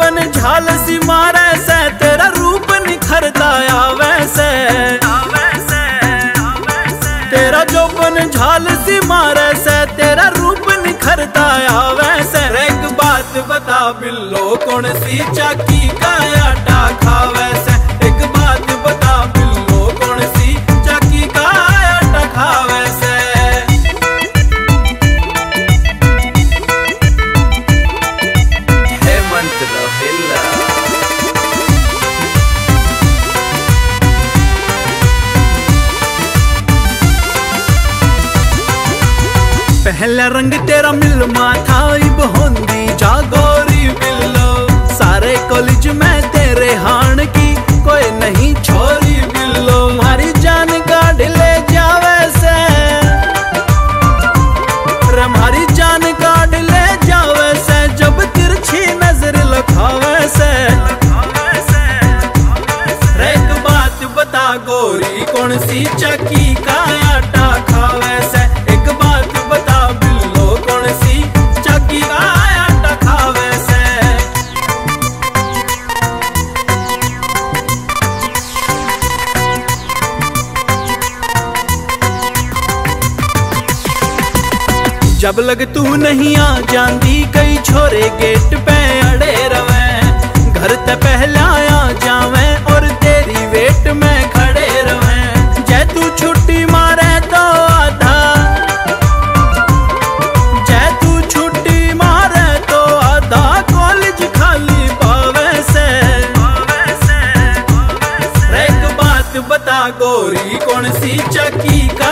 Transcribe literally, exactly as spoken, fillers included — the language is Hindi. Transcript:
जोबन झाल सी मारे से तेरा रूप निखरता आवे से। तेरा जोबन झाल सी मारे से तेरा रूप निखरता आवे से। एक बात बता बिल्लो कौन सी चाकी का आटा खावे से। एक बात बता बिल्लो कौन सी चाकी का आटा खावे से। पहला रंग तेरा मिलमा था इब होंदी जागोरी बिल्लो। सारे कॉलेज में तेरे हाण की कोई नहीं छोरी बिल्लो। हमारी जान काढ़ ले जावे से हमारी जान काढ़ ले जावे से। जब तिरछी नजर लखावे से। एक बात बता गोरी कौन सी चक्की का आटा खावे से। एक बात बता बिल्लो कौन सी चक्की का आटा खावे से। जब लग तू नहीं आ जांदी कई छोरे गेट पे अड़े रवे। घर ते पहला आ जावे और तेरी वेट में खड़े रवे। जय तू छुट्टी मारे तो आधा जय तू छुट्टी मारे तो आधा कॉलेज खाली पावे से। एक बात बता गोरी कौन सी चक्की का